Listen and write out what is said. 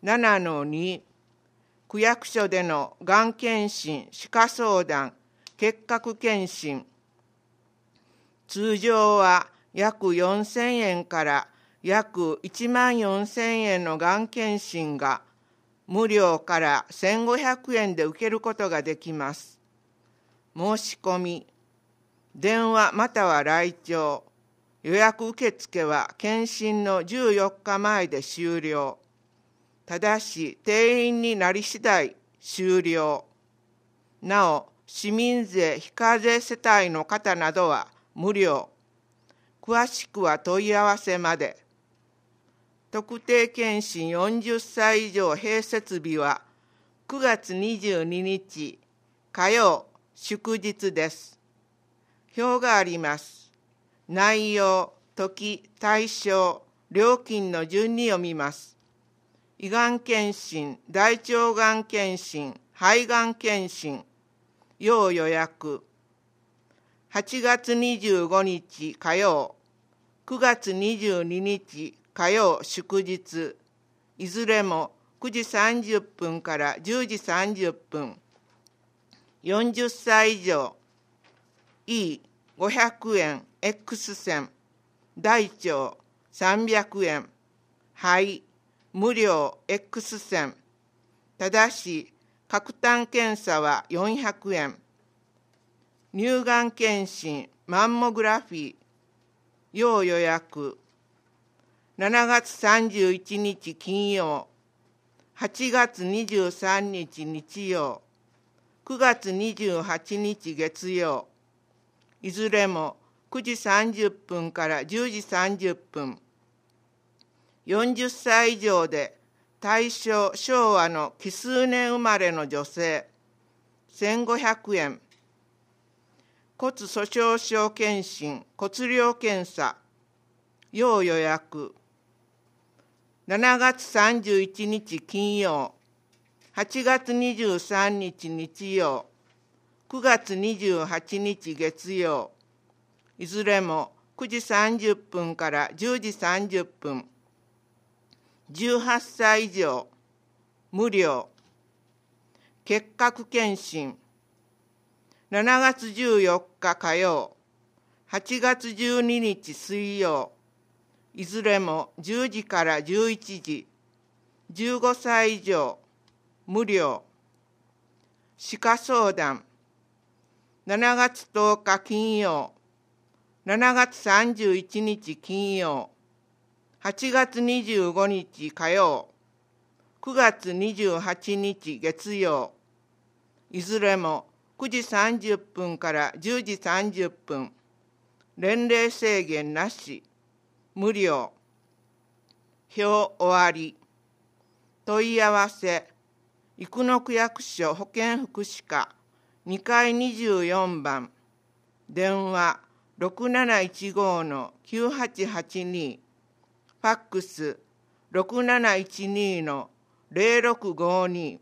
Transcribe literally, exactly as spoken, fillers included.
ななのに、区役所でのがん検診、歯科相談、結核検診。通常は約よんせんえんから約いちまんよんせんえんのがん検診が無料からせんごひゃくえんで受けることができます。申し込み、電話または来庁、予約受付は検診のじゅうよっかまえで終了。ただし定員になり次第終了。なお、市民税非課税世帯の方などは無料。詳しくは問い合わせまで。特定健診よんじゅっさい以上併設日はくがつにじゅうににち火曜祝日です。表があります。内容、時、対象、料金の順に読みます。胃がん検診、大腸がん検診、肺がん検診、要予約。はちがつにじゅうごにち火曜、くがつにじゅうににち火曜祝日、いずれもくじさんじゅっぷんからじゅうじさんじゅっぷん。よんじゅっさい以上、Eごひゃくえん X 線、大腸さんびゃくえん、肺無料 X 線。ただし、各単検査はよんひゃくえん。乳がん検診、マンモグラフィー、要予約。しちがつさんじゅういちにち金曜、はちがつにじゅうさんにち日曜、くがつにじゅうはちにち月曜。いずれもくじさんじゅっぷんからじゅうじさんじゅっぷん。よんじゅっさい以上で大正昭和の奇数年生まれの女性、せんごひゃくえん。骨粗しょう症検診、骨量検査、要予約。しちがつさんじゅういちにち金曜、はちがつにじゅうさんにち日曜、くがつにじゅうはちにち月曜。いずれもくじさんじゅっぷんからじゅうじさんじゅっぷん。じゅうはっさい以上、無料。結核検診。しちがつじゅうよっか火曜、はちがつじゅうににち水曜。いずれもじゅうじからじゅういちじ。じゅうごさい以上、無料。歯科相談。しちがつとおか金曜、しちがつさんじゅういちにち金曜、はちがつにじゅうごにち火曜、くがつにじゅうはちにち月曜。いずれもくじさんじゅっぷんからじゅうじさんじゅっぷん。年齢制限なし。無料。表終わり。問い合わせ。生野区役所保健福祉課にかいにじゅうよんばん。電話ろくなないちごのきゅうはちはちに。ファックスろくなないちにのゼロろくごに。